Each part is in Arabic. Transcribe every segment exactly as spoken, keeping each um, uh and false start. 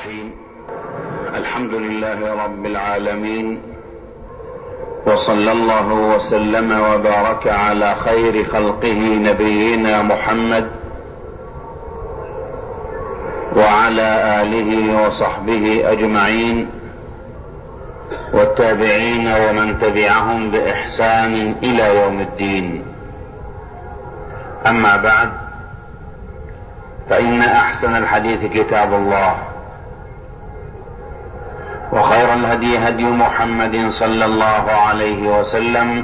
الرحيم. الحمد لله رب العالمين، وصلى الله وسلم وبارك على خير خلقه نبينا محمد وعلى آله وصحبه أجمعين والتابعين ومن تبعهم بإحسان إلى يوم الدين. أما بعد، فإن أحسن الحديث كتاب الله، وخير الهدي هدي محمد صلى الله عليه وسلم،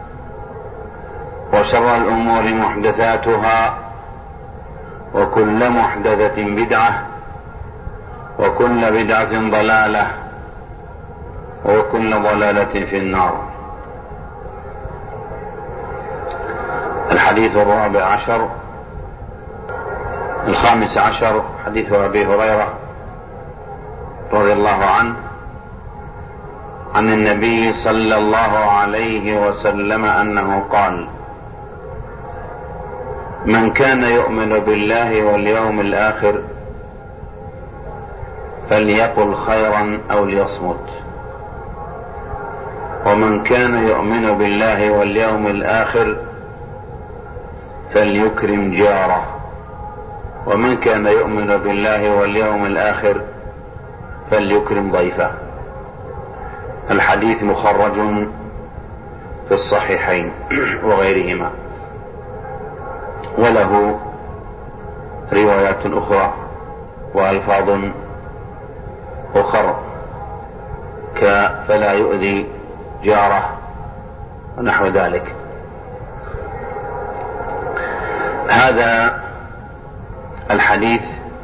وشر الأمور محدثاتها، وكل محدثة بدعة، وكل بدعة ضلالة، وكل ضلالة في النار. الحديث الرابع عشر الخامس عشر حديث أبي هريرة رضي الله عنه عن النبي صلى الله عليه وسلم أنه قال: من كان يؤمن بالله واليوم الآخر فليقل خيرا أو ليصمت، ومن كان يؤمن بالله واليوم الآخر فليكرم جاره، ومن كان يؤمن بالله واليوم الآخر فليكرم ضيفه. الحديث مخرج في الصحيحين وغيرهما، وله روايات أخرى وألفاظ أخرى فلا يؤذي جاره ونحو ذلك. هذا الحديث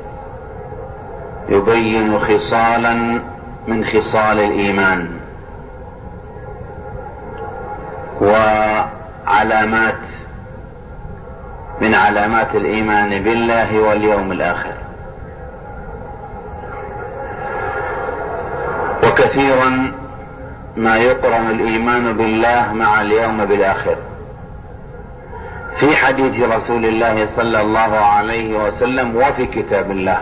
يبين خصالا من خصال الإيمان وعلامات من علامات الإيمان بالله واليوم الآخر. وكثيرا ما يقرن الإيمان بالله مع اليوم بالآخر. في حديث رسول الله صلى الله عليه وسلم وفي كتاب الله: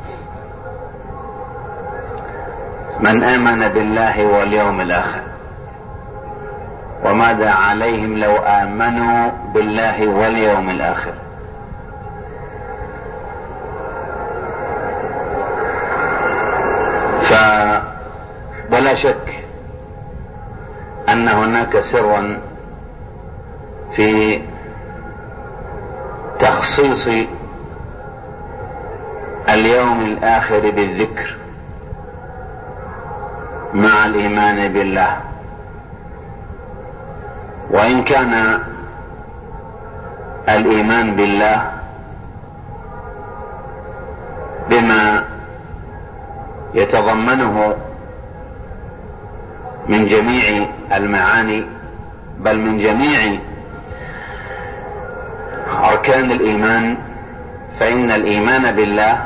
من آمن بالله واليوم الآخر. وماذا عليهم لو آمنوا بالله واليوم الآخر؟ فولا شك أن هناك سرا في تخصيص اليوم الآخر بالذكر مع الإيمان بالله. وإن كان الإيمان بالله بما يتضمنه من جميع المعاني، بل من جميع أركان الإيمان، فإن الإيمان بالله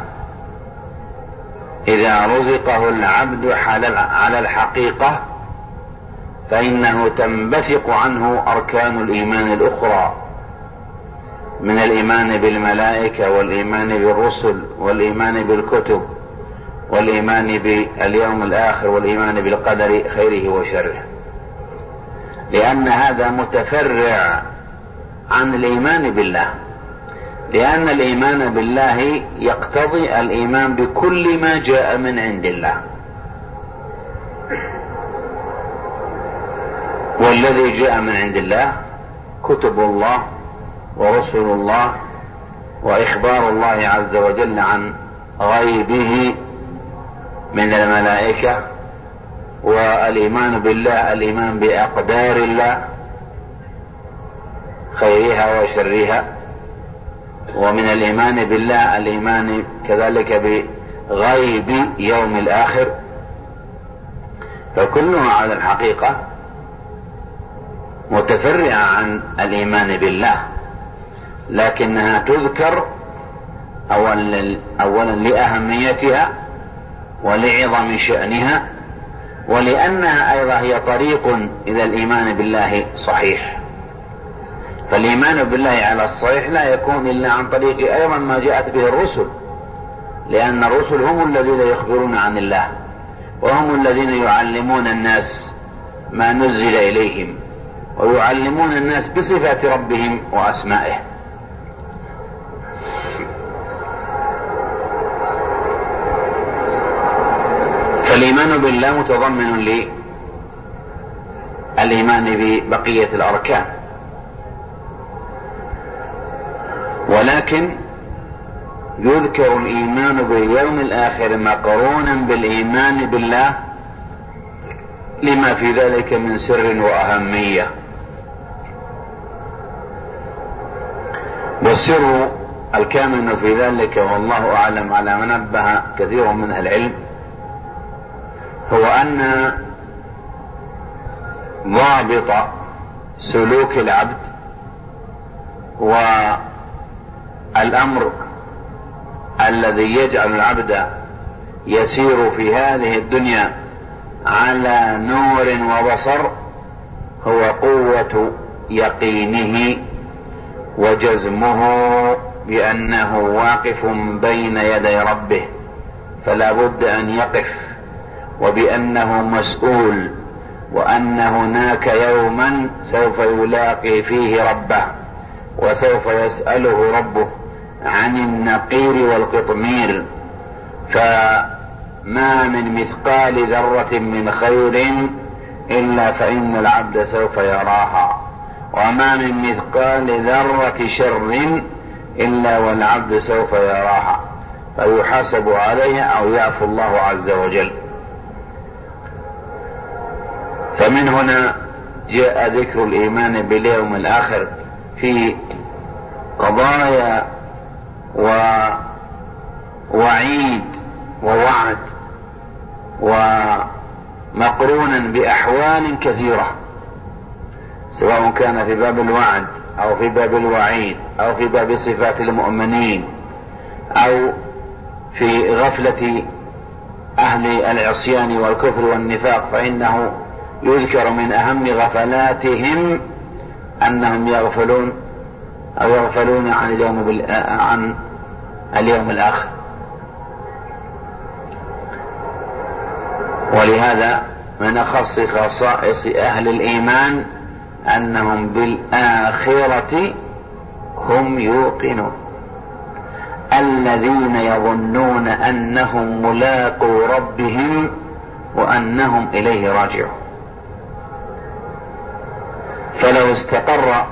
إذا رزقه العبد على الحقيقة فإنه تنبثق عنه أركان الإيمان الأخرى من الإيمان بالملائكة، والإيمان بالرسل، والإيمان بالكتب، والإيمان باليوم الآخر، والإيمان بالقدر خيره وشره، لأن هذا متفرع عن الإيمان بالله، لأن الإيمان بالله يقتضي الإيمان بكل ما جاء من عند الله، والذي جاء من عند الله كتب الله ورسل الله وإخبار الله عز وجل عن غيبه من الملائكة، والإيمان بالله الإيمان بأقدار الله خيرها وشرها، ومن الإيمان بالله الإيمان كذلك بغيب يوم الآخر. فكلها على الحقيقة متفرعة عن الإيمان بالله، لكنها تذكر أولا, أولا لأهميتها ولعظم شأنها، ولأنها أيضا هي طريق إلى الإيمان بالله صحيح. فالإيمان بالله على الصحيح لا يكون إلا عن طريق أيضا ما جاءت به الرسل لأن الرسل هم الذين يخبرون عن الله، وهم الذين يعلمون الناس ما نزل إليهم، ويعلمون الناس بصفات ربهم وأسمائه. فالإيمان بالله متضمن للإيمان ببقية الأركان، ولكن يذكر الإيمان باليوم الآخر مقرونا بالإيمان بالله لما في ذلك من سر وأهمية. والسر الكامن في ذلك والله أعلم على ما نبه كثير من أهل العلم هو أن ضابط سلوك العبد والأمر الذي يجعل العبد يسير في هذه الدنيا على نور وبصر هو قوة يقينه وجزمه بأنه واقف بين يدي ربه فلا بد أن يقف، وبأنه مسؤول، وأن هناك يوما سوف يلاقي فيه ربه وسوف يسأله ربه عن النقير والقطمير، فما من مثقال ذرة من خير إلا فإن العبد سوف يراها، وما من مثقال ذرة شر إلا والعبد سوف يراها فيحاسب عليها أو يعفو الله عز وجل. فمن هنا جاء ذكر الإيمان باليوم الآخر في قضايا ووعيد ووعد، ومقرونا بأحوال كثيرة سواء كان في باب الوعد أو في باب الوعيد أو في باب صفات المؤمنين أو في غفلة أهل العصيان والكفر والنفاق، فإنه يذكر من أهم غفلاتهم أنهم يغفلون أو يغفلون عن اليوم, بال... عن اليوم الآخر. ولهذا من أخص خصائص أهل الإيمان أنهم بالآخرة هم يوقنون، الذين يظنون أنهم ملاقو ربهم وأنهم إليه راجعون. فلو استقر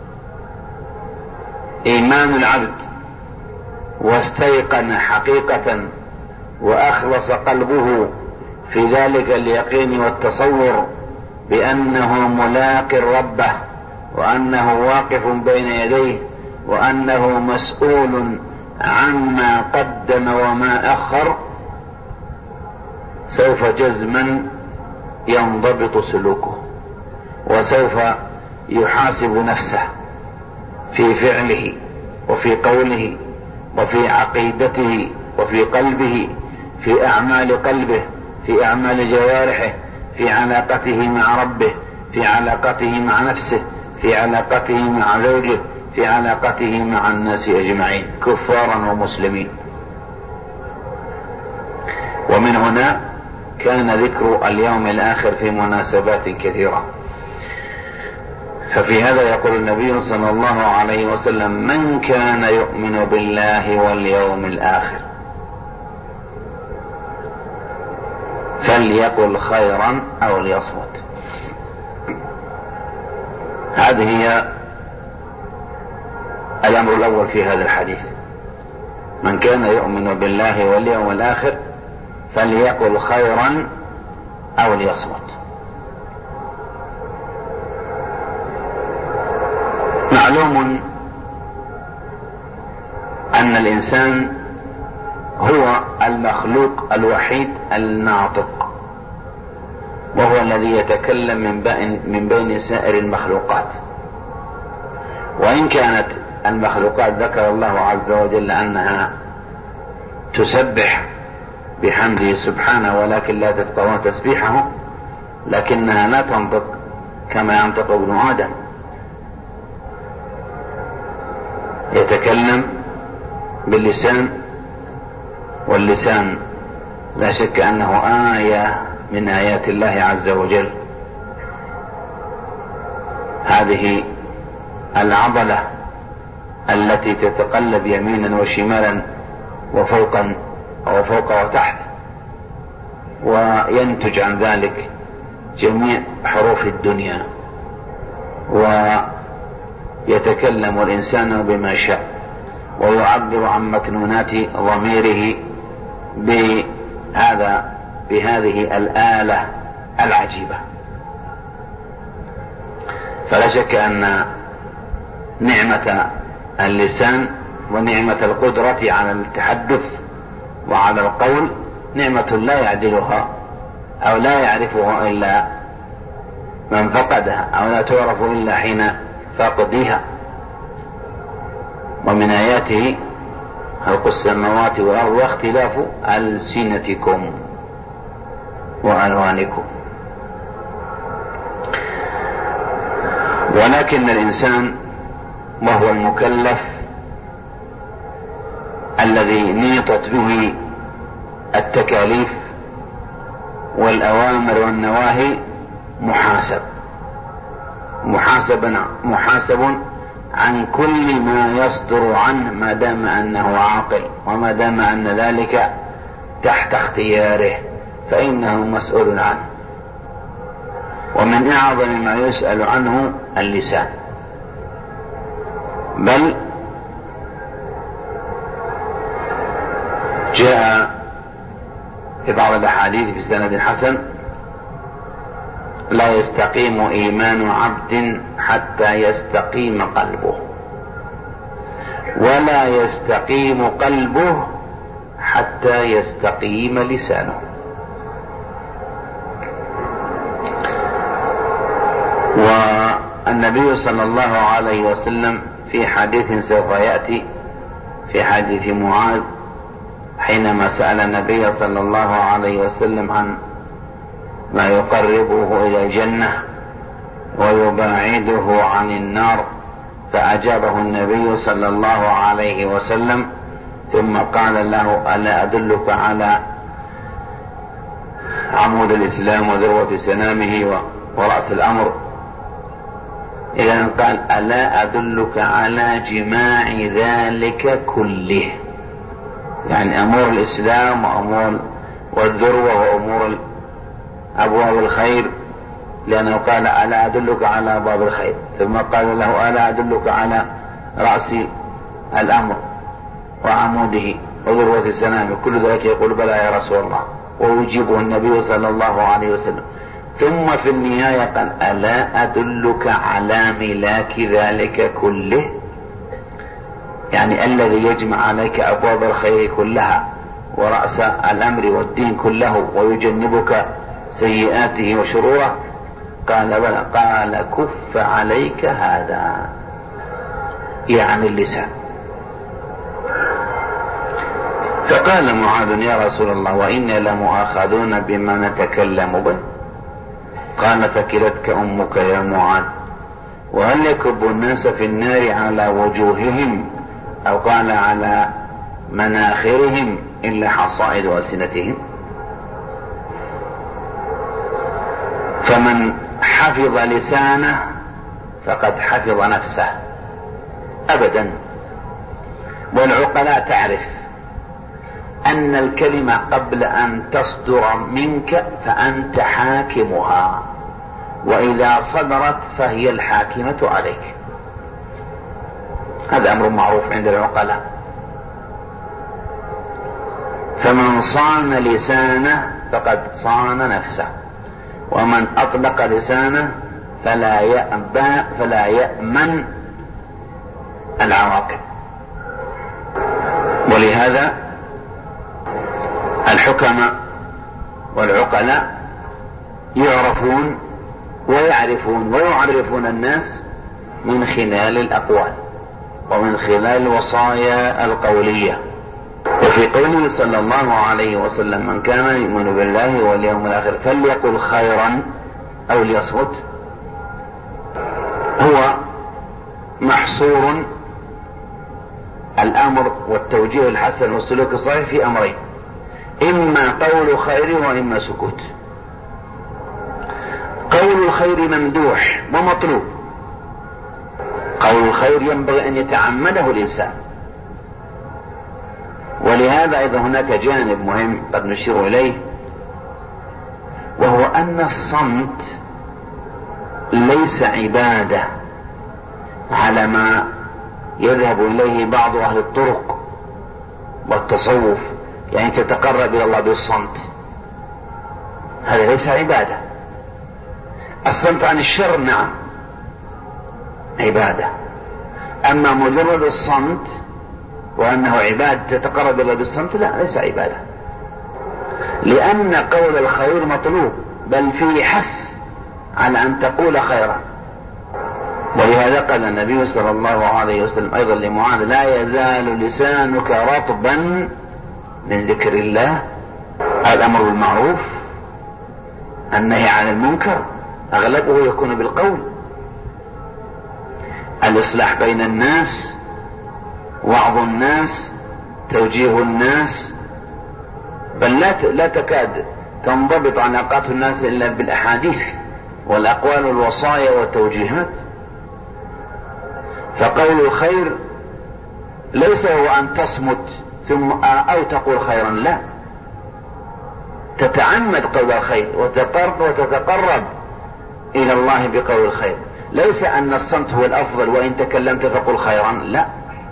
إيمان العبد واستيقن حقيقة وأخلص قلبه في ذلك اليقين والتصور بأنه ملاق ربه وأنه واقف بين يديه وأنه مسؤول عما قدم وما أخر، سوف جزما ينضبط سلوكه، وسوف يحاسب نفسه في فعله وفي قوله وفي عقيدته وفي قلبه، في أعمال قلبه، في أعمال جوارحه، في علاقته مع ربه، في علاقته مع نفسه، في علاقته مع زوجه، في علاقته مع الناس أجمعين كفارا ومسلمين. ومن هنا كان ذكر اليوم الآخر في مناسبات كثيرة. ففي هذا يقول النبي صلى الله عليه وسلم: من كان يؤمن بالله واليوم الآخر فليقل خيرا أو ليصمت. هذه هي الأمر الأول في هذا الحديث: من كان يؤمن بالله واليوم الآخر فليقل خيرا أو ليصمت. معلوم أن الإنسان هو المخلوق الوحيد الناطق، وهو الذي يتكلم من بين, من بين سائر المخلوقات. وإن كانت المخلوقات ذكر الله عز وجل أنها تسبح بحمده سبحانه ولكن لا تفقهون تسبيحه، لكنها لا تنطق كما ينطق ابن آدم، يتكلم باللسان واللسان لا شك أنه آية من آيات الله عز وجل. هذه العضلة التي تتقلب يمينا وشمالا وفوقا وفوق وتحت، وينتج عن ذلك جميع حروف الدنيا، ويتكلم الإنسان بما شاء ويعبر عن مكنونات ضميره بهذا بهذه الآلة العجيبة. فلا شك أن نعمة اللسان ونعمة القدرة على التحدث وعلى القول نعمة لا يعدلها أو لا يعرفها إلا من فقدها، أو لا تعرف إلا حين فقدها. ومن آياته خلق السماوات والأرض واختلاف ألسنتكم وألوانكم. ولكن الإنسان وهو المكلف الذي نيطت به التكاليف والأوامر والنواهي محاسب محاسب محاسب عن كل ما يصدر عنه ما دام أنه عاقل، وما دام أن ذلك تحت اختياره فإنه مسؤول عنه. ومن أعظم ما يسأل عنه اللسان، بل جاء في بعض الأحاديث في سند حسن: لا يستقيم إيمان عبد حتى يستقيم قلبه، ولا يستقيم قلبه حتى يستقيم لسانه. والنبي صلى الله عليه وسلم في حديث سوف يأتي في حديث معاذ حينما سأل النبي صلى الله عليه وسلم عن ما يقربه إلى الجنة ويباعده عن النار، فأجابه النبي صلى الله عليه وسلم ثم قال له: ألا أدلك على عمود الإسلام وذروة سنامه ورأس الأمر؟ إذا قال: ألا أدلك على جماع ذلك كله، يعني أمور الإسلام وأمور والذروة وأمور أبواب الخير، لأنه قال: ألا أدلك على أبواب الخير، ثم قال له: ألا أدلك على رأس الأمر وعموده وذروة سنامه؟ كل ذلك يقول: بلى يا رسول الله، ويجيبه النبي صلى الله عليه وسلم. ثم في النهاية قال: ألا أدلك على ملاك ذلك كله، يعني الذي يجمع عليك أبواب الخير كلها ورأس الأمر والدين كله ويجنبك سيئاته وشروره. قال: بلى. قال: كف عليك هذا، يعني اللسان. فقال معاذ: يا رسول الله، وإنا لمؤاخذون بما نتكلم به. قال: ثكلتك أمك يا معاذ، وهل يكب الناس في النار على وجوههم، أو قال على مناخرهم، إلا حصائد ألسنتهم؟ فمن حفظ لسانه فقد حفظ نفسه أبدا. والعقلاء تعرف أن الكلمة قبل أن تصدر منك فأنت حاكمها، وإذا صدرت فهي الحاكمة عليك. هذا أمر معروف عند العقلاء. فمن صان لسانه فقد صان نفسه، ومن أطلق لسانه فلا يأبى فلا يأمن العواقب. ولهذا الحكماء والعقلاء يعرفون ويعرفون ويعرفون الناس من خلال الأقوال ومن خلال الوصايا القولية. وفي قوله صلى الله عليه وسلم: من كان يؤمن بالله واليوم الآخر فليقل خيرا أو ليصمت، هو محصور الأمر والتوجيه الحسن والسلوك الصحيح في أمرين: إما قول خير وإما سكوت. قول الخير ممدوح ومطلوب، قول الخير ينبغي أن يتعمده الإنسان. ولهذا أيضا هناك جانب مهم قد نشير إليه، وهو أن الصمت ليس عبادة على ما يذهب إليه بعض أهل الطرق والتصوف، يعني تتقرب إلى الله بالصمت. هذا ليس عبادة. الصمت عن الشر نعم عبادة، أما مجرد الصمت وأنه عبادة تتقرب إلى الله بالصمت لا، ليس عبادة، لأن قول الخير مطلوب، بل فيه حث على أن تقول خيرا. ولهذا قال النبي صلى الله عليه وسلم أيضا لمعاذ: لا يزال لسانك رطبا من ذكر الله. الأمر بالمعروف، النهي عن المنكر، أغلبه يكون بالقول. الإصلاح بين الناس، وعظ الناس، توجيه الناس، بل لا لا تكاد تنضبط علاقات الناس إلا بالأحاديث والأقوال والوصايا والتوجيهات. فقول الخير ليس هو أن تصمت ثم أو تقول خيرا، لا، تتعمد قول الخير وتتقرب إلى الله بقول الخير. ليس أن الصمت هو الأفضل وإن تكلمت فقل خيرا، لا،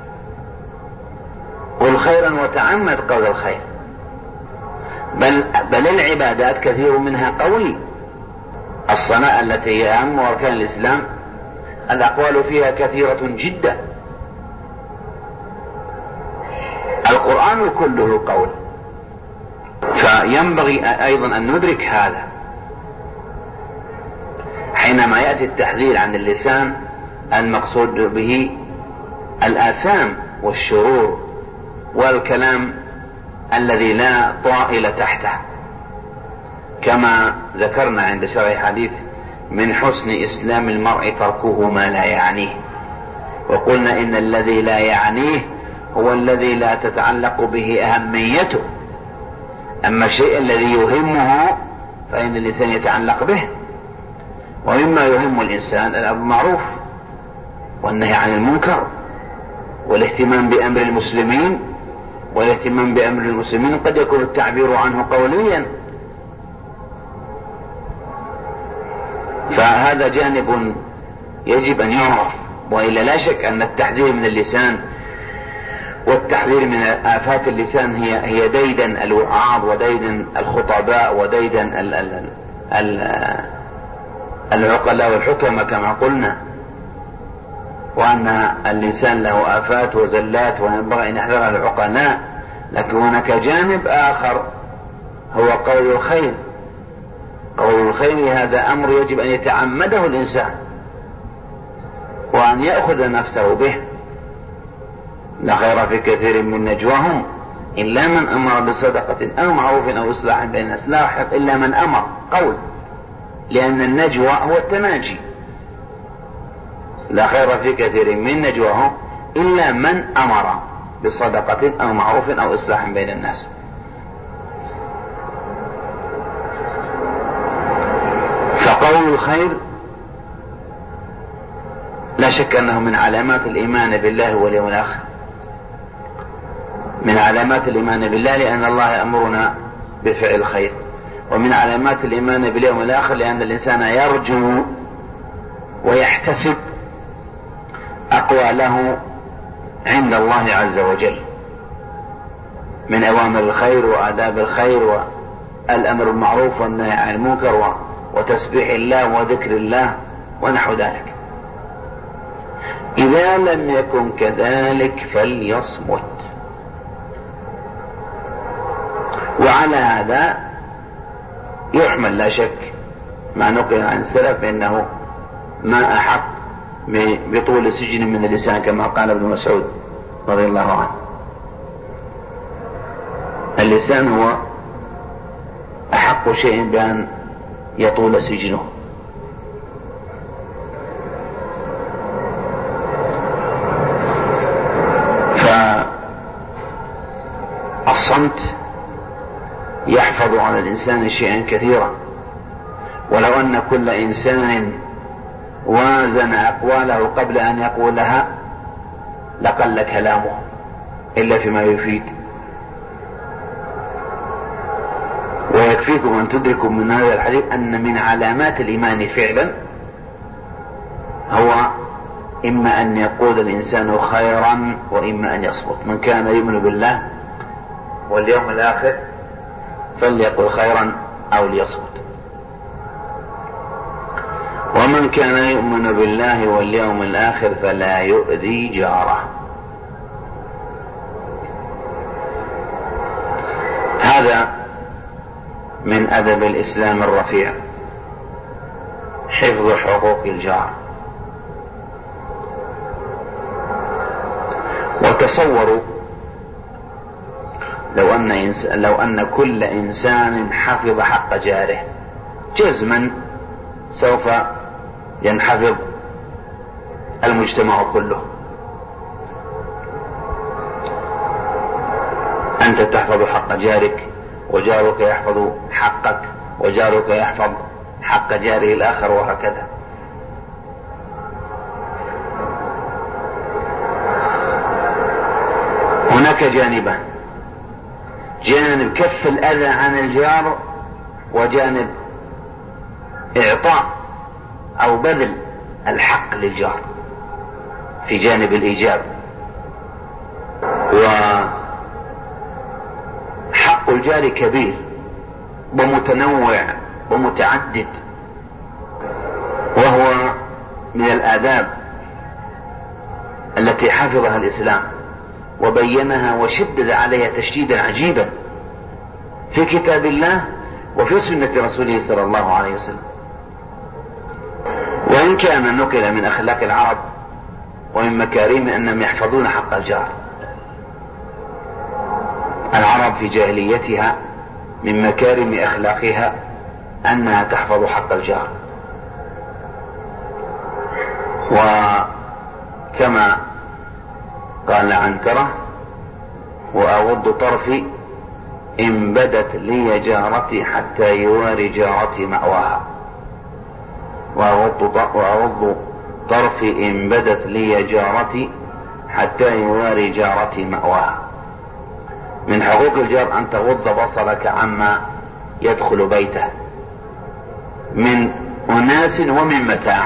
قل خيرا وتعمد قول الخير. بل, بل العبادات كثير منها قولي. الصلاة التي هي أهم أركان الإسلام الأقوال فيها كثيرة جدا. القرآن كله قول. فينبغي أيضا أن ندرك هذا حينما يأتي التحذير عن اللسان، المقصود به الآثام والشرور والكلام الذي لا طائل تحته، كما ذكرنا عند شرح حديث: من حسن إسلام المرء تركه ما لا يعنيه. وقلنا إن الذي لا يعنيه هو الذي لا تتعلق به أهميته، أما الشيء الذي يهمه فإن الإنسان يتعلق به. ومما يهم الإنسان الأمر بالمعروف والنهي عن المنكر، والاهتمام بأمر المسلمين. والاهتمام بأمر المسلمين قد يكون التعبير عنه قوليا، فهذا جانب يجب أن يعرف. وإلا لا شك أن التحذير من اللسان والتحذير من آفات اللسان هي هي ديدن الوعاظ وديدن الخطباء وديدن ال ال ال العقلاء والحكماء كما قلنا، وأن اللسان له آفات وزلات وينبغي أن يحذرها العقلاء. لكن هناك جانب آخر هو قول الخير. قول الخير هذا أمر يجب أن يتعمده الإنسان وأن يأخذ نفسه به. لا خير في كثير من نجواهم إلا من أمر بصدقة أو معروف أو إصلاح بين الناس. لا يحق إلا من أمر، قول، لأن النجوى هو التناجي. لا خير في كثير من نجواهم إلا من أمر بصدقة أو معروف أو إصلاح بين الناس. فقول الخير لا شك أنه من علامات الإيمان بالله واليوم الآخر، من علامات الإيمان بالله لأن الله يأمرنا بفعل الخير، ومن علامات الإيمان باليوم الآخر لأن الإنسان يرجو ويحتسب أقواله عند الله عز وجل من أوامر الخير وآداب الخير والأمر بالمعروف والنهي عن المنكر وتسبيح الله وذكر الله ونحو ذلك. إذا لم يكن كذلك فليصمت. وعلى هذا يحمل لا شك ما نقل عن السلف بأنه ما أحق بطول سجن من اللسان كما قال ابن مسعود رضي الله عنه. اللسان هو أحق شيء بأن يطول سجنه. فالصمت يحفظ على الإنسان شيئا كثيرا. ولو أن كل إنسان وازن أقواله قبل أن يقولها لقل كلامه إلا فيما يفيد. ويكفيكم أن تدركوا من هذا الحديث أن من علامات الإيمان فعلا هو إما أن يقول الإنسان خيرا وإما أن يصمت. من كان يؤمن بالله واليوم الآخر فليقل خيرا أو ليصمت. ومن كان يؤمن بالله واليوم الآخر فلا يؤذي جاره. هذا من أدب الإسلام الرفيع، حفظ حقوق الجار. وتصوروا لو أن, إنس... لو أن كل إنسان حفظ حق جاره جزما سوف ينحفظ المجتمع كله. أنت تحفظ حق جارك وجارك يحفظ حقك وجارك يحفظ حق جاره الآخر وهكذا. هناك جانبان، جانب كف الأذى عن الجار وجانب إعطاء أو بذل الحق للجار في جانب الإيجاب. وحق الجار كبير ومتنوع ومتعدد، وهو من الآداب التي حفظها الإسلام وبينها وشدد عليها تشديدا عجيبا في كتاب الله وفي سنة رسوله صلى الله عليه وسلم. وإن كان نقل من أخلاق العرب ومن مكارم أنهم يحفظون حق الجار. العرب في جاهليتها من مكارم أخلاقها أنها تحفظ حق الجار. وكما قال عنترة: وأغض طرفي إن بدت لي جارتي حتى يواري جارتي مأواها. وأغض طرفي إن بدت لي جارتي حتى يواري جارتي مأواها. من حقوق الجار أن تغض بصرك عما يدخل بيته من أناس ومن متاع.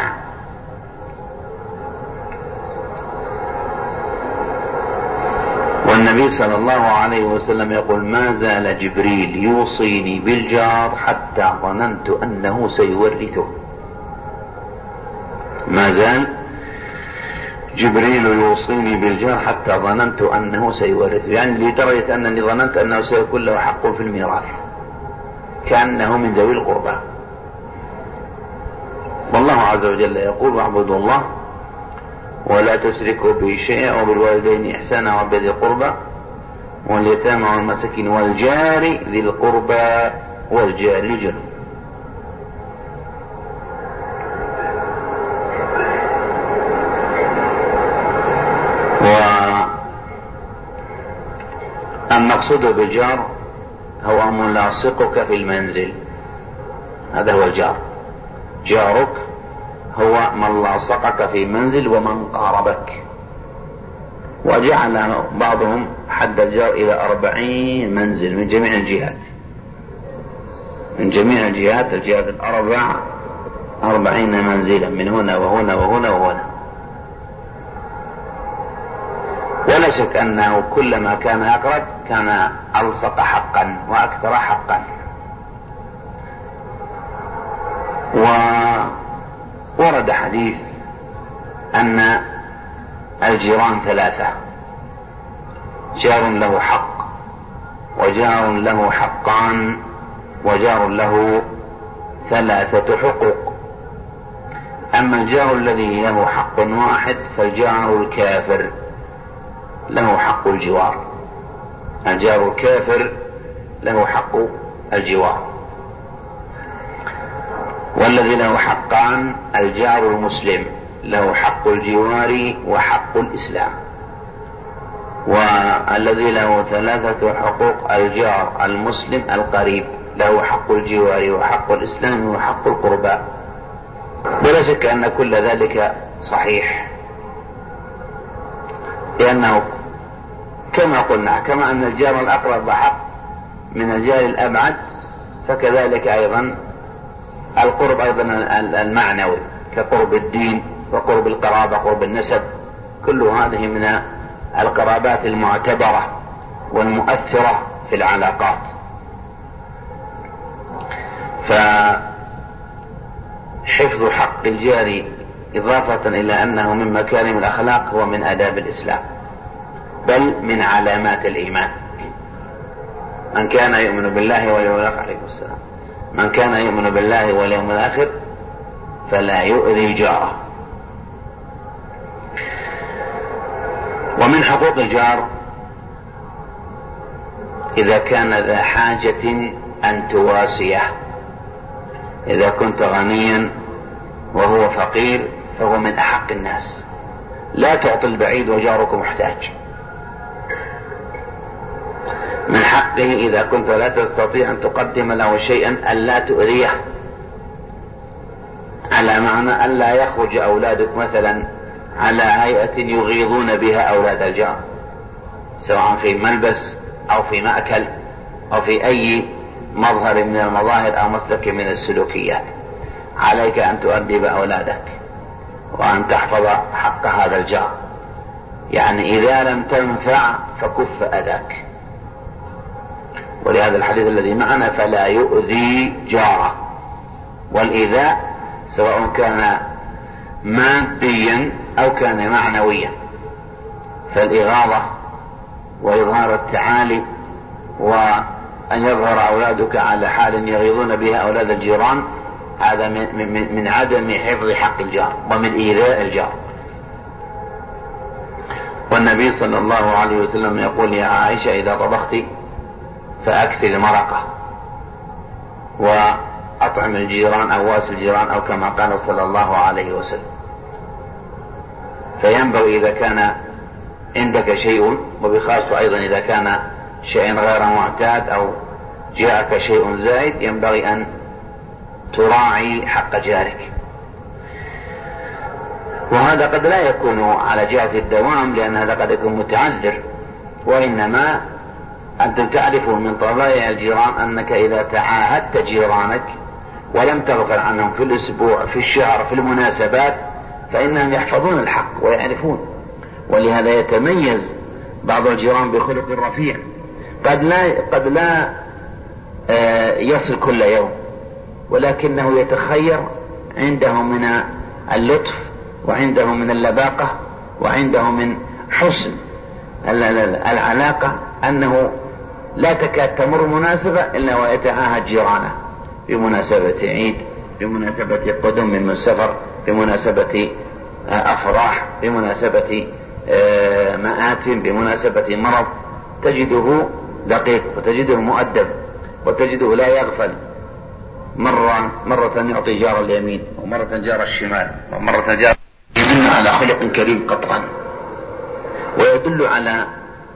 والنبي صلى الله عليه وسلم يقول: ما زال جبريل يوصيني بالجار حتى ظننت أنه سيورثه. ما زال جبريل يوصيني بالجار حتى ظننت أنه سيورثه، يعني لدرجة أنني ظننت أنه سيكون له حق في الميراث كأنه من ذوي القربى. والله عز وجل يقول: واعبدوا الله ولا تشركوا به شيئا وبالوالدين إحسانا وبذي القربى واليتامى والمساكين والجار ذي القربى والجار الجنوب. والمقصود بالجار هو ملاصقك في المنزل، هذا هو الجار. جارك هو من لاصقك في منزل ومن قاربك. وجعل بعضهم حد الجار إلى أربعين منزل من جميع الجهات، من جميع الجهات، الجهات الأربع أربعين منزلا من هنا وهنا وهنا وهنا. ولا شك أنه كلما كان أقرب كان ألصق حقا وأكثر حقا. وورد حديث أن الجيران ثلاثة: جار له حق وجار له حقان وجار له ثلاثة حقوق. أما الجار الذي له حق واحد فالجار الكافر له حق الجوار. الجار الكافر له حق الجوار. والذي له حقان الجار المسلم له حق الجوار وحق الإسلام. والذي له ثلاثة حقوق الجار المسلم القريب له حق الجوار وحق الإسلام وحق القربى. ولا شك أن كل ذلك صحيح، لأنه كما قلنا كما أن الجار الأقرب حق من الجار الأبعد، فكذلك أيضا القرب أيضا المعنوي كقرب الدين وقرب القرابة قرب النسب، كل هذه من القرابات المعتبرة والمؤثرة في العلاقات. فحفظ حق الجار إضافة إلى أنه من مكارم الأخلاق هو من آداب الإسلام، بل من علامات الإيمان. من كان يؤمن بالله واليوم الآخر عليكم السلام من كان يؤمن بالله واليوم الآخر فلا يؤذي جاره. ومن حقوق الجار إذا كان ذا حاجة أن تواسيه. إذا كنت غنيا وهو فقير فهو من أحق الناس، لا تعطي البعيد وجارك محتاج. من حقه إذا كنت لا تستطيع أن تقدم له شيئا ألا تؤذيه، على معنى ألا يخرج أولادك مثلا على هيئة يغيظون بها أولاد الجار، سواء في ملبس أو في مأكل أو في أي مظهر من المظاهر أو مسلك من السلوكيات. عليك أن تؤدب أولادك وأن تحفظ حق هذا الجار، يعني إذا لم تنفع فكف أذاك. ولهذا الحديث الذي معنا فلا يؤذي جاره. والإيذاء سواء كان ماديا أو كان معنويا، فالإغاظة وإظهار التعالي وأن يظهر أولادك على حال يغيظون بها أولاد الجيران هذا من, من عدم حفظ حق الجار ومن إيذاء الجار. والنبي صلى الله عليه وسلم يقول يا عائشة إذا طبخت فأكثر المرقة وأطعم الجيران أو واس الجيران أو كما قال صلى الله عليه وسلم. فينبغي إذا كان عندك شيء، وبخاصة أيضا إذا كان شيء غير معتاد أو جاءك شيء زائد، ينبغي أن تراعي حق جارك. وهذا قد لا يكون على جهة الدوام لأن هذا قد يكون متعذر، وإنما أنتم تعرفون من طبائع الجيران أنك إذا تعاهدت جيرانك ولم تغفل عنهم في الأسبوع في الشهر في المناسبات فإنهم يحفظون الحق ويعرفون. ولهذا يتميز بعض الجيران بخلق رفيع قد لا, قد لا يصل كل يوم، ولكنه يتخير عنده من اللطف وعنده من اللباقة وعنده من حسن العلاقة أنه لا تكاد تمر مناسبة إلا ويتعاهد جيرانه بمناسبة عيد، بمناسبة قدم من السفر، بمناسبة أفراح، بمناسبة مآتم، بمناسبة مرض. تجده دقيق وتجده مؤدب وتجده لا يغفل، مرة, مرة يعطي جار اليمين ومرة جار الشمال ومرة جار يدل على خلق كريم قطعا، ويدل على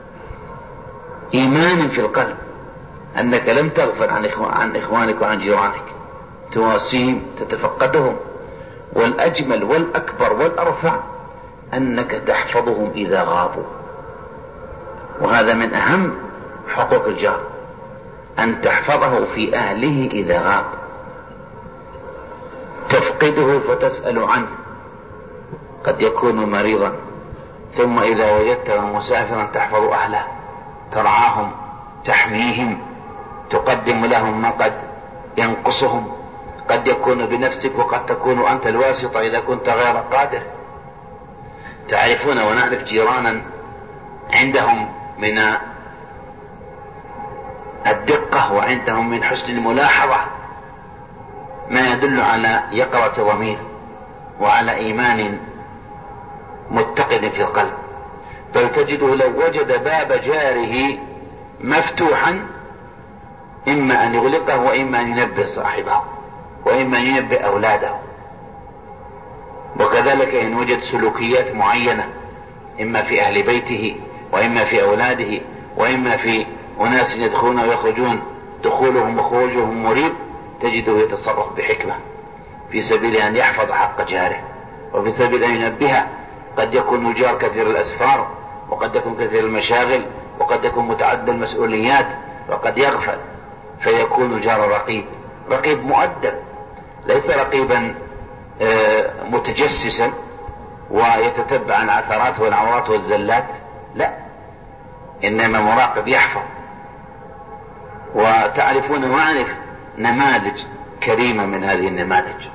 إيمان في القلب أنك لم تغفل عن, إخوان عن إخوانك وعن جيرانك، تواسيهم تتفقدهم. والأجمل والأكبر والأرفع أنك تحفظهم إذا غابوا، وهذا من أهم حقوق الجار أن تحفظه في أهله إذا غاب، تفقده فتسأل عنه، قد يكون مريضا، ثم إذا وجدته مسافرا تحفظ أهله، ترعاهم، تحميهم، تقدم لهم ما قد ينقصهم، قد يكون بنفسك وقد تكون أنت الواسطة إذا كنت غير قادر. تعرفون ونعرف جيرانا عندهم من الدقة وعندهم من حسن الملاحظة ما يدل على يقظة ضمير وعلى إيمان متقد في القلب، بل تجده لو وجد باب جاره مفتوحا إما أن يغلقه وإما أن ينبه صاحبه وإما أن ينبه أولاده. وكذلك إن وجد سلوكيات معينة إما في أهل بيته وإما في أولاده وإما في أناس يدخلون ويخرجون دخولهم وخروجهم مريب، تجده يتصرف بحكمة في سبيل أن يحفظ حق جاره، وفي سبيل أن ينبهه. قد يكون الجار كثير الأسفار، وقد يكون كثير المشاغل، وقد يكون متعدد المسؤوليات، وقد يغفل، فيكون الجار رقيب، رقيب مؤدب، ليس رقيبا متجسسا ويتتبع العثرات والعورات والزلات، لا، إنما مراقب يحفظ. وتعرفون وأعرف نماذج كريمة من هذه النماذج،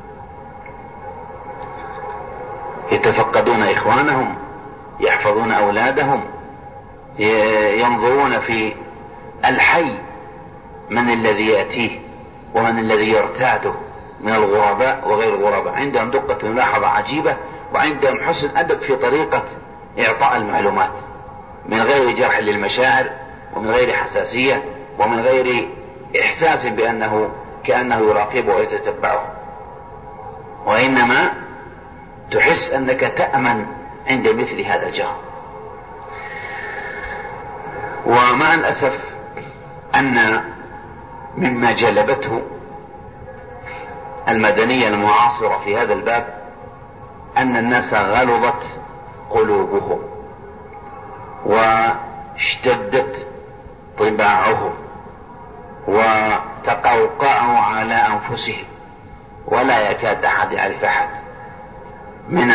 يتفقدون إخوانهم، يحفظون أولادهم، ينظرون في الحي من الذي يأتيه ومن الذي يرتاده من الغرباء وغير الغرباء. عندهم دقة ملاحظة عجيبة، وعندهم حسن أدب في طريقة إعطاء المعلومات، من غير جرح للمشاعر، ومن غير حساسية، ومن غير إحساس بأنه كأنه يراقبه ويتتبعه، وإنما تحس أنك تأمن عند مثل هذا الجار. ومع الأسف أن مما جلبته المدنية المعاصرة في هذا الباب أن الناس غلظت قلوبهم واشتدت طباعهم وتقوقعوا على أنفسهم، ولا يكاد أحد يعرف أحد. من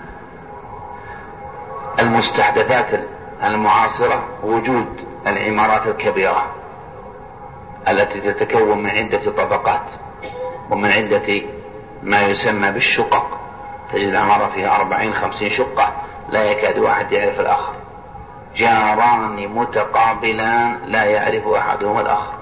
المستحدثات المعاصرة وجود العمارات الكبيرة التي تتكون من عدة طبقات ومن عدة ما يسمى بالشقق. تجد العمارة فيها أربعين خمسين شقة، لا يكاد أحد يعرف الآخر، جاران متقابلان لا يعرف أحدهما الآخر.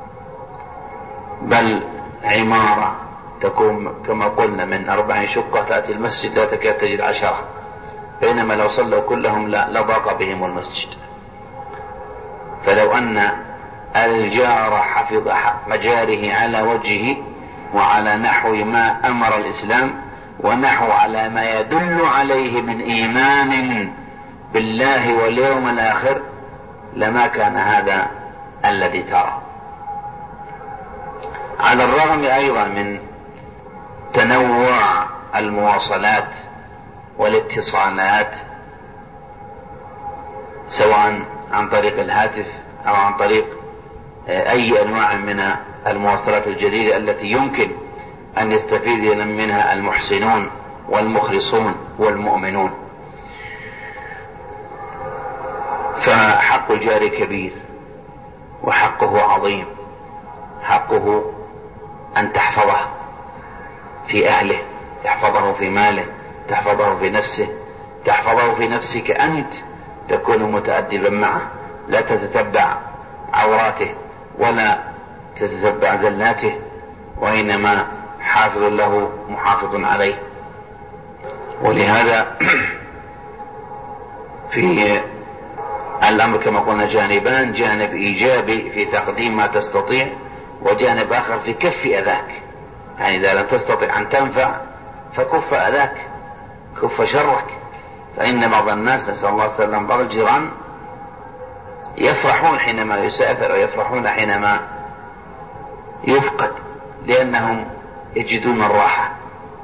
بل عمارة تكون كما قلنا من أربعين شقة تأتي المسجد لا تكاد تجد عشرة، بينما لو صلوا كلهم لضاق بهم المسجد. فلو أن الجار حفظ مجاره على وجهه وعلى نحو ما أمر الإسلام، ونحو على ما يدل عليه من إيمان بالله واليوم الآخر، لما كان هذا الذي ترى. على الرغم أيضا من تنوع المواصلات والاتصالات، سواء عن طريق الهاتف أو عن طريق أي أنواع من المواصلات الجديدة التي يمكن أن يستفيد منها المحسنون والمخلصون والمؤمنون، فحق الجار كبير وحقه عظيم. حقه أن تحفظه في أهله، تحفظه في ماله، تحفظه في نفسه، تحفظه في نفسك أنت، تكون متأدبا معه، لا تتتبع عوراته ولا تتتبع زلاته، وإنما حافظ له محافظ عليه. ولهذا في الأمر كما قلنا جانبان: جانب إيجابي في تقديم ما تستطيع، وجانب آخر في كف أذاك. يعني إذا لم تستطع أن تنفع فكف أذاك، كف شرك. فإن بعض الناس، نسأل الله السلامة، بعض الجيران يفرحون حينما يسافر ويفرحون حينما يفقد، لأنهم يجدون الراحة.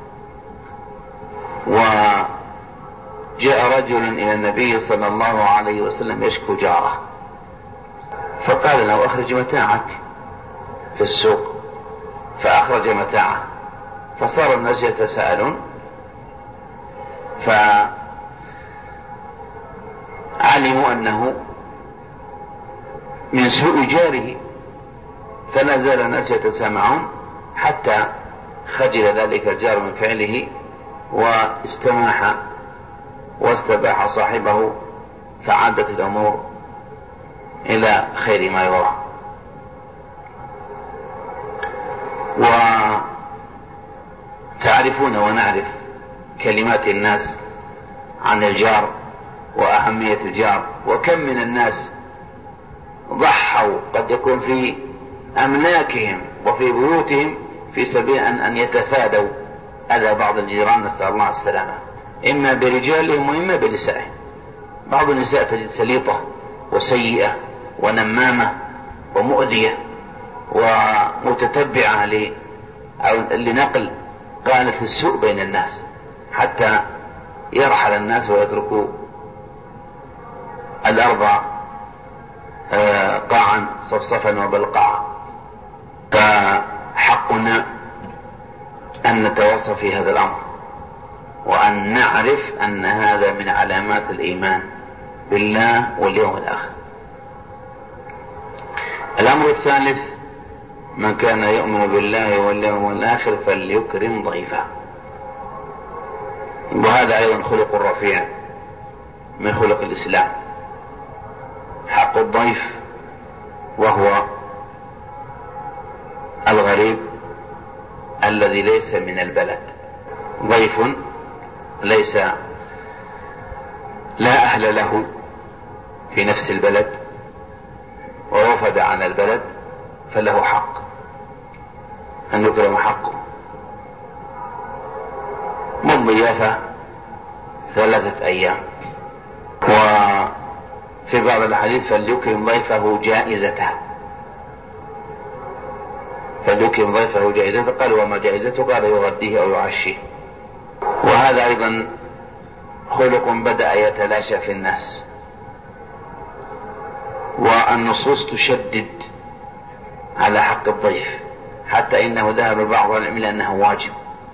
وجاء رجل إلى النبي صلى الله عليه وسلم يشكو جاره، فقال له: أخرج متاعك في السوق. فأخرج متاعه، فصار الناس يتساءلون، فعلموا أنه من سوء جاره، فلا زال الناس يتسامعون حتى خجل ذلك الجار من فعله واستماح واستباح صاحبه، فعادت الأمور إلى خير ما يرى. وتعرفون ونعرف كلمات الناس عن الجار وأهمية الجار، وكم من الناس ضحوا قد يكون في أملاكهم وفي بيوتهم في سبيل أن يتفادوا أذى بعض الجيران، نسأل الله السلامة، إما برجالهم وإما بنسائهم. بعض النساء تجد سليطة وسيئة ونمامة ومؤذية، ومتتبعة لنقل قالة السوء بين الناس حتى يرحل الناس ويتركوا الأرض قاعا صفصفا وبلقاعا. فحقنا أن نتواصل في هذا الأمر، وأن نعرف أن هذا من علامات الإيمان بالله واليوم الآخر. الأمر الثالث: من كان يؤمن بالله واليوم الآخر فليكرم ضيفه. وهذا أيضا خلق رفيع من خلق الإسلام، حق الضيف، وهو الغريب الذي ليس من البلد. ضيف ليس لا أهل له في نفس البلد ورفد عن البلد، فله حق أن يكرم حقه. مضيافة ثلاثة أيام. وفي بعض الحديث: فليكرم ضيفه جائزته. فليكرم ضيفه جائزته. قال: وما جائزته؟ قال: يغديه أو يعشيه. وهذا أيضا خلق بدأ يتلاشى في الناس، والنصوص تشدد على حق الضيف، حتى إنه ذهب بعض العلم إلى أنه واجب،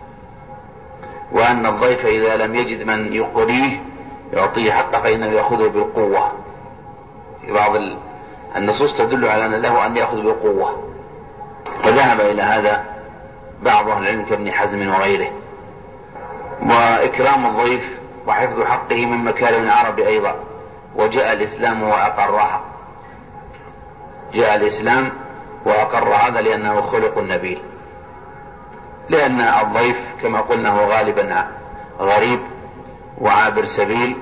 وأن الضيف إذا لم يجد من يقريه يعطيه حقه فإنه يأخذه بالقوة. في بعض النصوص تدل على أن له أن يأخذ بالقوة، فذهب إلى هذا بعض أهل العلم كابن حزم وغيره. وإكرام الضيف وحفظ حقه من مكارم العرب أيضا، وجاء الإسلام وأقرها. جاء الإسلام وأقر هذا لأنه خلق نبيل، لأن الضيف كما قلنا هو غالبا غريب وعابر سبيل،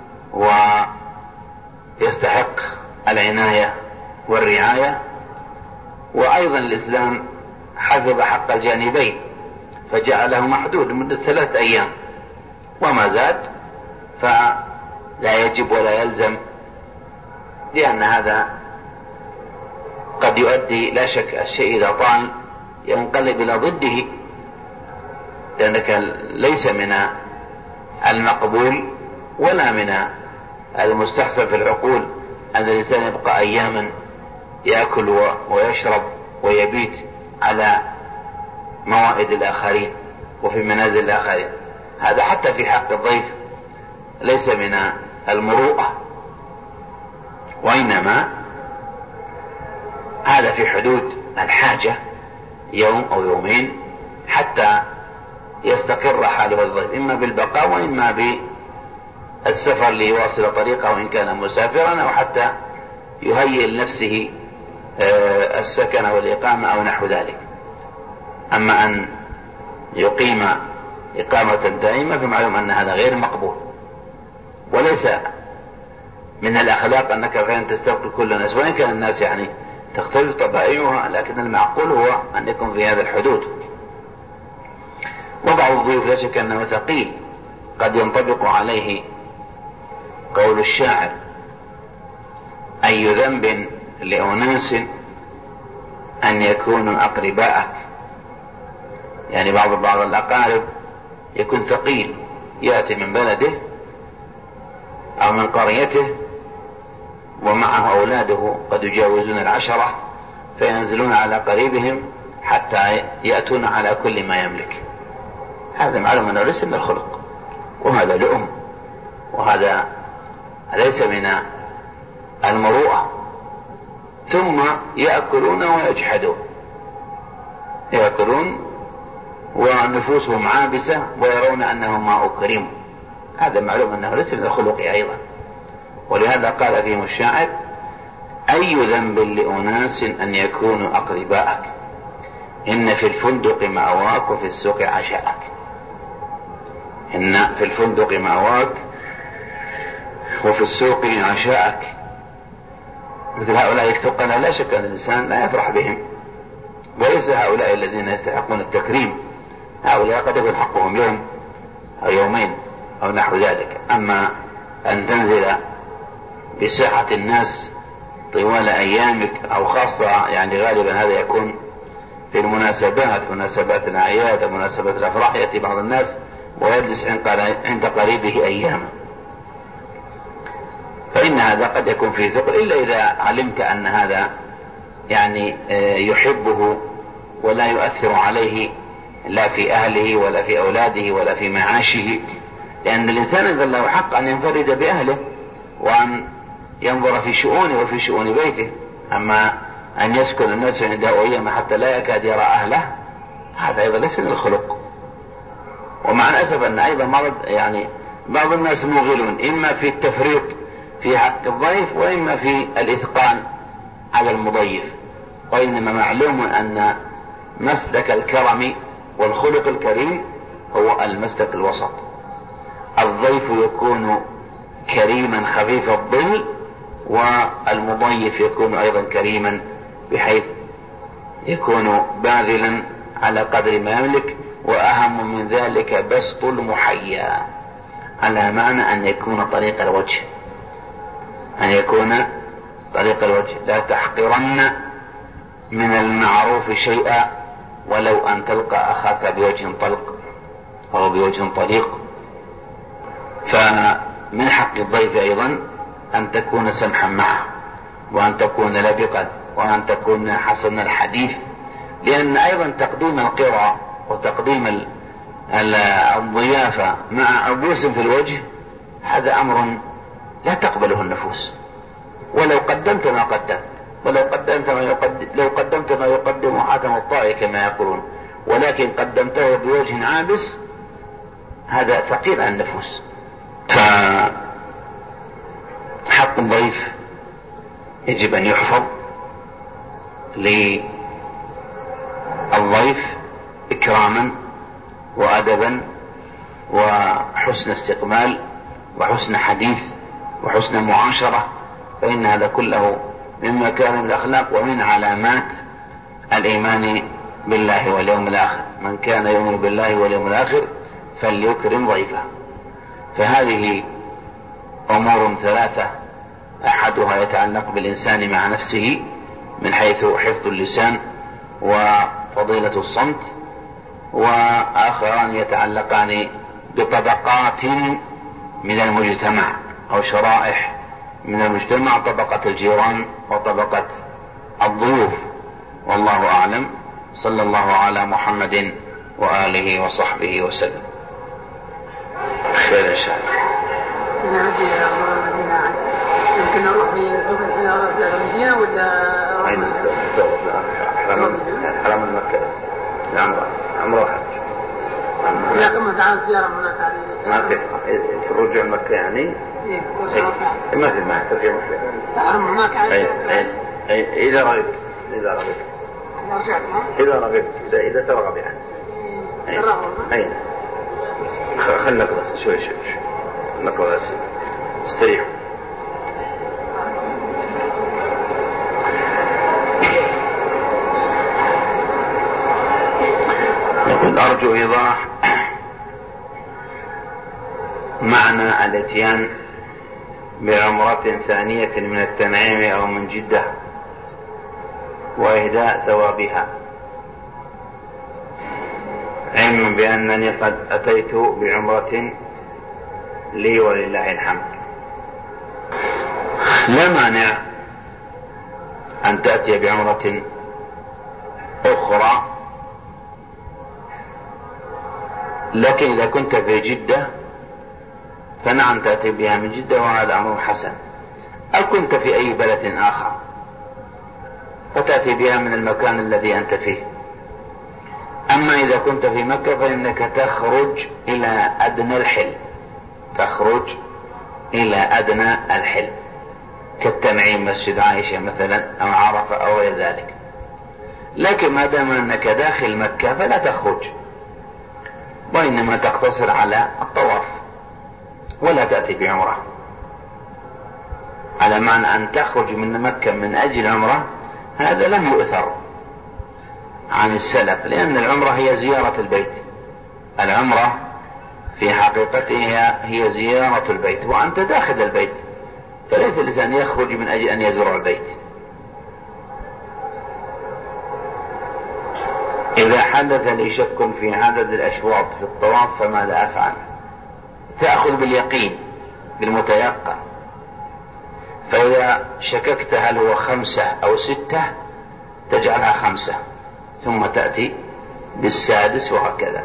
ويستحق العناية والرعاية. وأيضا الإسلام حفظ حق الجانبين فجعله محدود مدة ثلاثة أيام، وما زاد فلا يجب ولا يلزم، لأن هذا قد يؤدي لا شك الشيء إذا طال ينقلب إلى ضده، لأنك ليس من المقبول ولا من المستحسن في العقول أن الإنسان يبقى أياما يأكل ويشرب ويبيت على موائد الآخرين وفي منازل الآخرين. هذا حتى في حق الضيف ليس من المروءة، وإنما هذا في حدود الحاجة، يوم أو يومين حتى يستقر حاله الضيف، إما بالبقاء وإما بالسفر ليواصل طريقه إن كان مسافرا، أو حتى يهيئ لنفسه السكن والإقامة أو نحو ذلك. أما أن يقيم إقامة دائمة فمعلوم أن هذا غير مقبول، وليس من الأخلاق أنك فعلا تستقبل كل الناس، وإن كان الناس يعني تختلف طبائعها، لكن المعقول هو أن يكون في هذا الحدود. وبعض الضيوف لا شك أنه ثقيل، قد ينطبق عليه قول الشاعر: أي ذنب لأناس أن يكونوا أقرباءك. يعني بعض بعض الأقارب يكون ثقيل، يأتي من بلده أو من قريته ومعه أولاده قد يجاوزون العشرة، فينزلون على قريبهم حتى يأتون على كل ما يملك. هذا معلوم أنه ليس من الخلق، وهذا لؤم، وهذا ليس من المروءة. ثم يأكلون ويجحدون، يأكلون ونفوسهم عابسة ويرون أنهم ما أكرموا. هذا معلوم أنه ليس من الخلق أيضا. ولهذا قال فيهم الشاعر: أي ذنب لأناس أن يكونوا أقرباءك، إن في الفندق مأواك وفي السوق عشاءك. إن في الفندق مأواك وفي السوق عشاءك. مثل هؤلاء يكتقنا لا شك أن الإنسان لا يفرح بهم، وليس هؤلاء الذين يستحقون التكريم. هؤلاء قد يكون حقهم يوم أو يومين أو نحو ذلك. أما أن تنزل بساحة الناس طوال أيامك، أو خاصة يعني غالبا هذا يكون في المناسبات، مناسبات الأعياد ومناسبات الأفراح، يأتي بعض الناس ويجلس عند قريبه أياما، فإن هذا قد يكون فيه ثقل، إلا إذا علمت أن هذا يعني يحبه ولا يؤثر عليه لا في أهله ولا في أولاده ولا في معاشه، لأن الإنسان إذا له حق أن ينفرد بأهله وأن ينظر في شؤونه وفي شؤون بيته. أما أن يسكن الناس عنده أيام حتى لا يكاد يرى أهله، هذا أيضا ليس من الخلق. ومع الأسف أن أيضا مرض يعني بعض الناس مغلون، إما في التفريط في حق الضيف وإما في الإثقال على المضيف. وإنما معلوم أن مسلك الكرم والخلق الكريم هو المسلك الوسط. الضيف يكون كريما خفيف الظل، والمضيف يكون أيضا كريما بحيث يكون باذلا على قدر ما يملك، وأهم من ذلك بسط المحيا، على معنى أن يكون طريق الوجه، أن يكون طريق الوجه. لا تحقرن من المعروف شيئا ولو أن تلقى أخاك بوجه طلق أو بوجه طليق. فمن حق الضيف أيضا أن تكون سمحا معه، وأن تكون لبقا، وأن تكون حسن الحديث، لأن أيضا تقديم القرى وتقديم الضيافة مع عبوس في الوجه هذا أمر لا تقبله النفوس. ولو قدمت ما قدمت، ولو قدمت ما يقدم، لو قدمت ما يقدم حاتم الطائي كما يقولون، ولكن قدمته بوجه عابس، هذا ثقيل على النفوس. فحق الضيف يجب أن يحفظ للضيف إكراما وأدبا وحسن استقبال وحسن حديث وحسن معاشرة، فإن هذا كله من مكارم الأخلاق ومن علامات الإيمان بالله واليوم الآخر. من كان يؤمن بالله واليوم الآخر فليكرم ضيفه. فهذه أمور ثلاثة، أحدها يتعلق بالإنسان مع نفسه من حيث حفظ اللسان وفضيلة الصمت، وآخران يتعلقان بطبقات من المجتمع أو شرائح من المجتمع، طبقة الجيران وطبقة الضيوف. والله أعلم. صلى الله على محمد وآله وصحبه وسلم. خير إن شاء الله. يمكن نروح في حكم الحيارة زيارة المدينة ولا أين حرم حرم المكة العمرة عمرة حج. لا كم تعال زيارة هناك ما في في الرجوع مكة يعني. إيه ما في ما ترجع مكة. حرم هناك عن. أي أي إذا رغبت إذا رغبت. رجعت إذا رغبت إذا إذا ترغب يعني. أي خلنا بس شوي شوي نقرأ بس استريح. يقول أرجو إيضاح معنى الاتيان بعمرة ثانية من التنعيم أو من جدة وإهداء ثوابها، علما بأنني قد أتيت بعمرة لي ولله الحمد. لا مانع أن تأتي بعمرة أخرى، لكن إذا كنت في جدة فنعم تأتي بها من جدة وهذا أمر حسن، أو كنت في أي بلد آخر فتأتي بها من المكان الذي أنت فيه. أما إذا كنت في مكة فإنك تخرج إلى أدنى الحل، تخرج إلى أدنى الحل كالتنعيم مسجد عائشة مثلا أو عرفة أو غير ذلك. لكن ما دام أنك داخل مكة فلا تخرج، وإنما تقتصر على الطواف ولا تأتي بعمرة، على معنى أن تخرج من مكة من أجل عمرة هذا لم يؤثر عن السلف، لأن العمرة هي زيارة البيت. العمرة في حقيقتها هي زيارة البيت وأنت داخل البيت، فليس الإنسان يخرج من أجل أن يزور البيت. إذا حدث لي شك في عدد الأشواط في الطواف فماذا أفعل؟ تأخذ باليقين بالمتيقن، فإذا شككت هل هو خمسة أو ستة تجعلها خمسة ثم تأتي بالسادس وهكذا.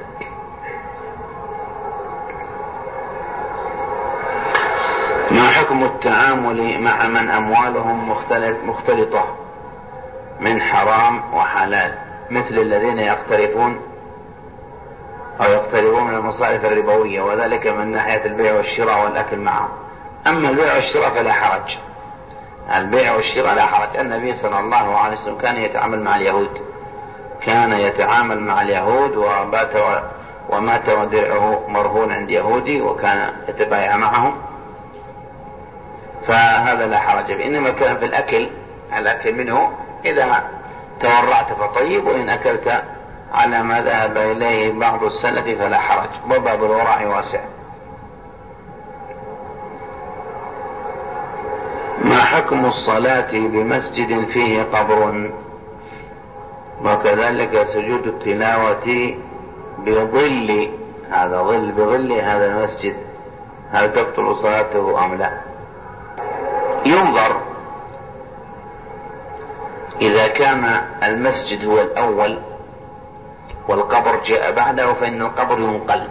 ما حكم التعامل مع من أموالهم مختلطة من حرام وحلال مثل الذين يقترفون أو يقترفون من المصارف الربوية، وذلك من ناحية البيع والشراء والأكل معهم؟ أما البيع والشراء فلا حرج، البيع والشراء لا حرج. النبي صلى الله عليه وسلم كان يتعامل مع اليهود، كان يتعامل مع اليهود وبات ومات ودرعه مرهون عند يهودي وكان يتبايع معهم، فهذا لا حرج فيه. إنما كان في الأكل، الأكل منه إذا تورعت فطيب، وإن أكلت على ما ذهب إليه بعض السلف فلا حرج، وباب الورع واسع. ما حكم الصلاة بمسجد فيه قبر وكذلك سجود التلاوة بظل هذا ظل بظل هذا المسجد، هل تبطل صلاته أم لا؟ ينظر، إذا كان المسجد هو الأول والقبر جاء بعده فإن القبر ينقل،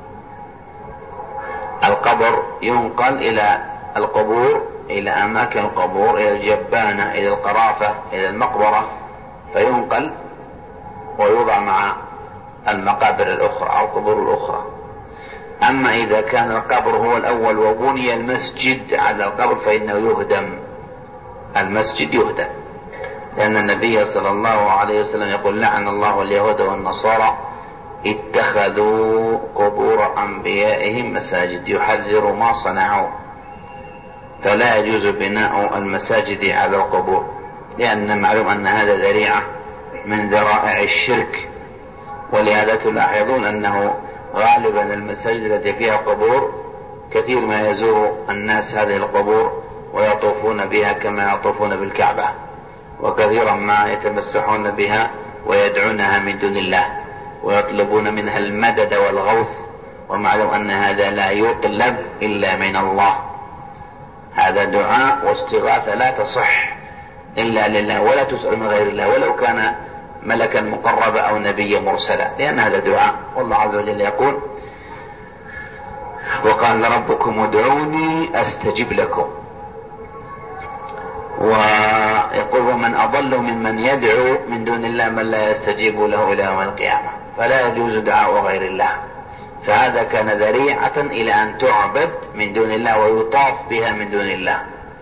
القبر ينقل إلى القبور، إلى أماكن القبور، إلى الجبانة، إلى القرافة، إلى المقبرة، فينقل ويوضع مع المقابر الأخرى أو القبور الأخرى. أما إذا كان القبر هو الأول وبني المسجد على القبر فإنه يهدم، المسجد يهدم، لأن النبي صلى الله عليه وسلم يقول: لعن الله اليهود والنصارى اتخذوا قبور أنبيائهم مساجد، يحذر ما صنعوا. فلا يجوز بناء المساجد على القبور، لأن معلوم أن هذا ذريعة من ذرائع الشرك، ولهذا تلاحظون أنه غالبا المساجد التي فيها قبور كثير ما يزور الناس هذه القبور ويطوفون بها كما يطوفون بالكعبة، وكثيرا ما يتمسحون بها ويدعونها من دون الله ويطلبون منها المدد والغوث، ومعلوم أن هذا لا يطلب إلا من الله، هذا دعاء واستغاثة لا تصح إلا لله ولا تسأل من غير الله، ولو كان ملكا مقربا أو نبيا مرسلا، لأن هذا دعاء. والله عز وجل يقول: وقال ربكم ادعوني أستجب لكم، ويقول: ومن أضل ممن يدعو من دون الله من لا يستجيب له إلى يوم القيامة. فلا يجوز دعاء غير الله، فهذا كان ذريعة إلى أن تعبد من دون الله ويطاف بها من دون الله.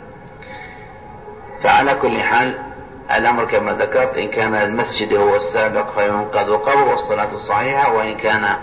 فعلى كل حال الأمر كما ذكرت، إن كان المسجد هو السابق فينقذ قبر والصلاة الصحيحة، وإن كان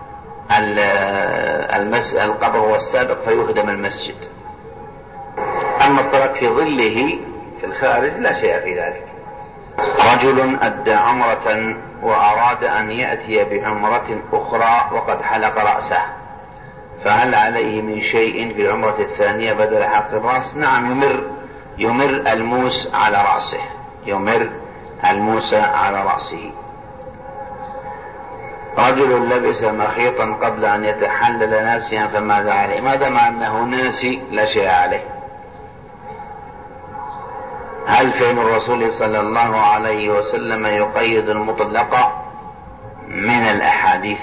القبر هو السابق فيهدم المسجد. أما الصلاة في ظله في الخارج لا شيء في ذلك. رجل أدى عمرة وأراد أن يأتي بعمرة أخرى وقد حلق رأسه، فهل عليه من شيء في العمرة الثانية بدل حلق الرأس؟ نعم، يمر يمر الموس على رأسه، يمر الموس على رأسه. رجل لبس مخيطا قبل أن يتحلل ناسيا فماذا عليه؟ ما دام أنه ناسي لا شيء عليه. هل فعل الرسول صلى الله عليه وسلم يقيد المطلقة من الأحاديث؟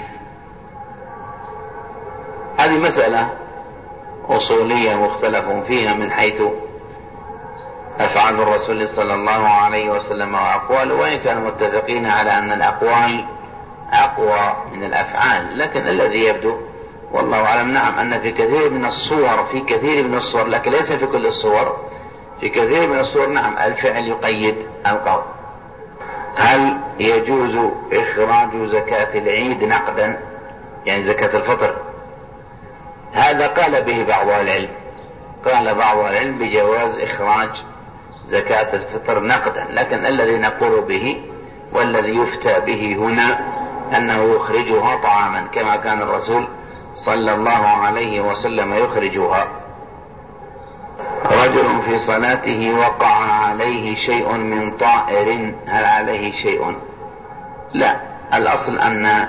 هذه مسألة أصولية مختلف فيها من حيث أفعال الرسول صلى الله عليه وسلم وأقواله، وإن كانوا متفقين على أن الأقوال أقوى من الأفعال، لكن الذي يبدو والله أعلم نعم أن في كثير من الصور في كثير من الصور لكن ليس في كل الصور، في كثير من الصور نعم الفعل يقيد القول. هل يجوز إخراج زكاة العيد نقدا، يعني زكاة الفطر؟ هذا قال به بعض العلم، قال بعض العلم بجواز إخراج زكاة الفطر نقدا، لكن الذي نقول به والذي يفتى به هنا أنه يخرجها طعاما كما كان الرسول صلى الله عليه وسلم يخرجها. رجل في صلاته وقع عليه شيء من طائر، هل عليه شيء؟ لا، الأصل أن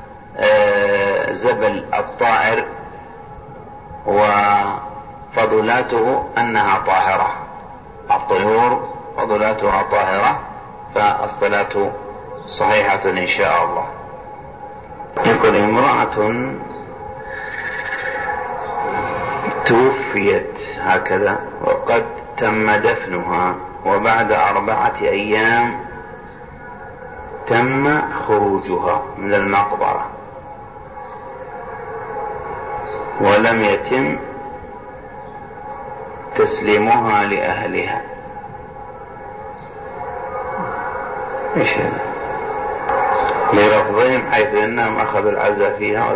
زبل الطائر وفضلاته أنها طاهرة، الطيور فضلاتها طاهرة، فالصلاة صحيحة إن شاء الله. يقول امرأة توفيت هكذا وقد تم دفنها، وبعد أربعة أيام تم خروجها من المقبرة ولم يتم تسليمها لأهلها، ايش هذا؟ لرفضهم حيث انهم اخذوا العزاء فيها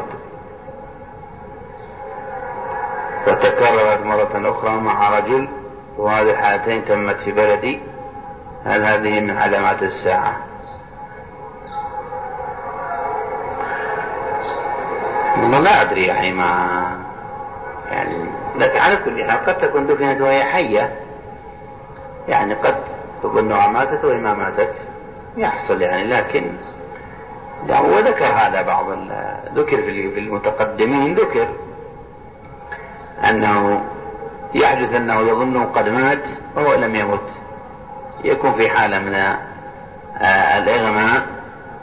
وتكررت مرة اخرى مع رجل، وهذه الحالتين تمت في بلدي، هل هذه من علامات الساعة؟ والله لا ادري يعني ما يعني، لكن على كل حال قد تكون دفنت وهي حية، يعني قد تقول انها ماتت وهي ما ماتت، يحصل يعني. لكن وذكر هذا بعض ذكر في المتقدمين، ذكر انه يحدث انه يظن قد مات وهو لم يمت، يكون في حالة من الاغماء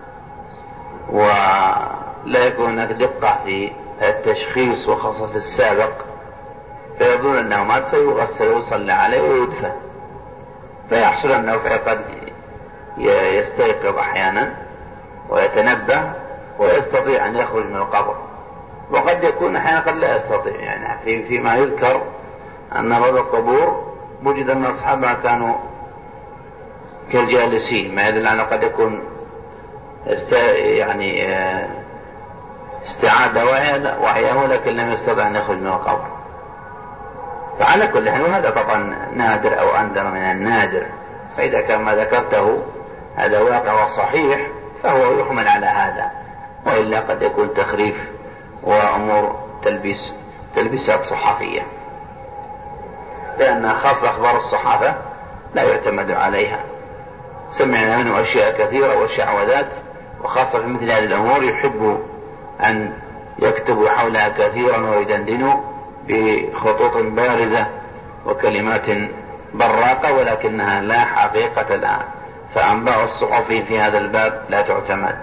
ولا يكون هناك دقة في التشخيص وخاصة في السابق، فيظن انه مات فيغسل ويصلى عليه ويدفن، فيحصل انه قد يستيقظ احيانا ويتنبه ويستطيع ان يخرج من القبر، وقد يكون احيانا قد لا يستطيع. يعني في فيما يذكر ان بعض القبور وجد ان اصحابها كانوا كالجالسين، ما يدل على قد يكون است يعني استعاد وعيه لكن لم يستطع ان يخرج من القبر. فعلى كل حال هذا طبعا نادر او اندر من النادر، فاذا كان ما ذكرته هذا واقع وصحيح فهو يحمل على هذا، وإلا قد يكون تخريف وأمور تلبيس تلبيسات صحفية، لأن خاصة أخبار الصحافة لا يعتمد عليها، سمعنا منه أشياء كثيرة وشعوذات، وخاصة في مثل هذه الأمور يحب أن يكتبوا حولها كثيرا ويدندنوا بخطوط بارزة وكلمات براقة، ولكنها لا حقيقة لها، فأنباء الصحفي في هذا الباب لا تعتمد.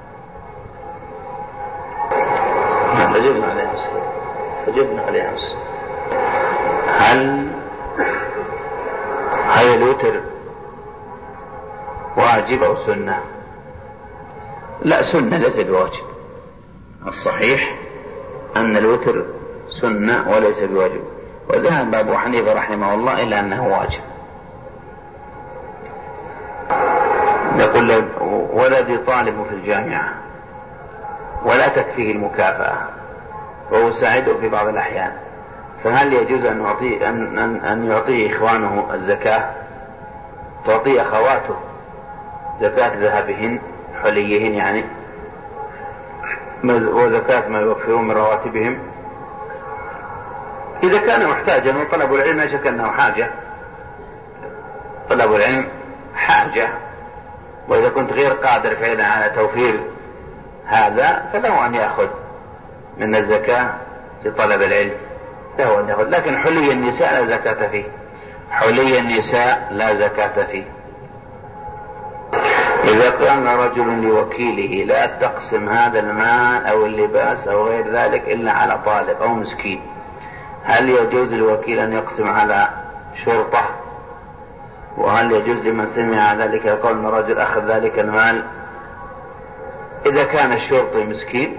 فجبنا عليه السلام فجبنا عليه السلام هل هل الوتر واجب أو سنة؟ لا، سنة ليس بواجب. الصحيح أن الوتر سنة وليس بواجب، وذهب أبو حنيفة رحمه الله إلى أنه واجب. يقول ولدي طالب في الجامعة ولا تكفيه المكافأة وأساعده في بعض الأحيان، فهل يجوز أن يعطيه أن أن أن يعطيه إخوانه الزكاة، تعطيه أخواته زكاة ذهبهن حليهن يعني، وزكاة ما يوفرون من رواتبهم؟ إذا كان محتاجا، وطلب العلم لا شك أنه حاجة، طلب العلم حاجة، وإذا كنت غير قادر فعلا على توفير هذا فله أن يأخذ من الزكاة لطلب العلم، له أن يأخذ. لكن حلي النساء لا زكاة فيه، حلي النساء لا زكاة فيه. إذا قال رجل لوكيله لا تقسم هذا المال أو اللباس أو غير ذلك إلا على طالب أو مسكين، هل يجوز للوكيل أن يقسم على شرطة؟ وهل يجوز لمن سمع ذلك يقول من رجل أخذ ذلك المال؟ إذا كان الشرطي مسكين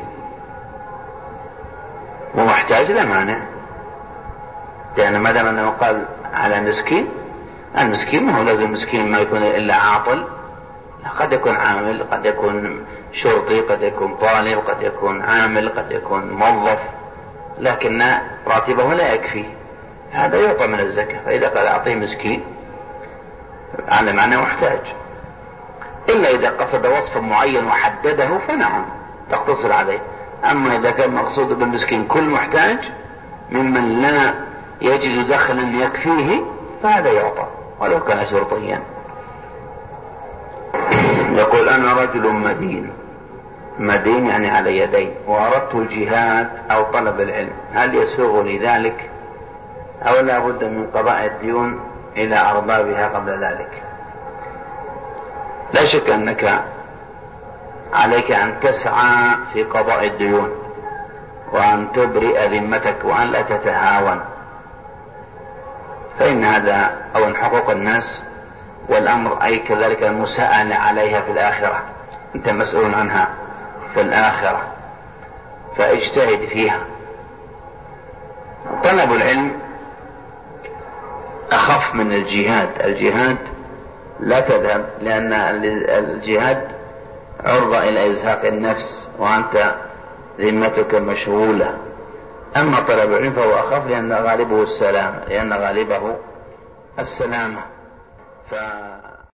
ومحتاج لا مانع، لأن ما دام أنه قال على مسكين، المسكين ما هو لازم مسكين ما يكون إلا عاطل، قد يكون عامل، قد يكون شرطي، قد يكون طالب، قد يكون عامل، قد يكون موظف، لكن راتبه لا يكفي، هذا يعطى من الزكاة. فإذا قال أعطيه مسكين على معنى محتاج، إلا إذا قصد وصفا معين وحدده فنعم تقتصر عليه. أما إذا كان مقصود بالمسكين كل محتاج ممن لا يجد دخلا يكفيه فهذا يعطى ولو كان شرطيا. يقول أنا رجل مدين، مدين يعني على يدين، وأردت الجهاد أو طلب العلم، هل يسوغ لي ذلك أو لا بد من قضاء الديون إلى أربابها قبل ذلك؟ لا شك أنك عليك أن تسعى في قضاء الديون وأن تبرئ ذمتك وأن لا تتهاون، فإن هذا أو حقوق الناس، والأمر أي كذلك المساءلة عليها في الآخرة، أنت مسؤول عنها في الآخرة فاجتهد فيها. طلب العلم أخف من الجهاد، الجهاد لا تذهب لأن الجهاد عرضة إلى إزهاق النفس وأنت ذمتك مشغولة، أما طلب العلم فهو أخف لأن غالبه السلامة، لأن غالبه السلامة ف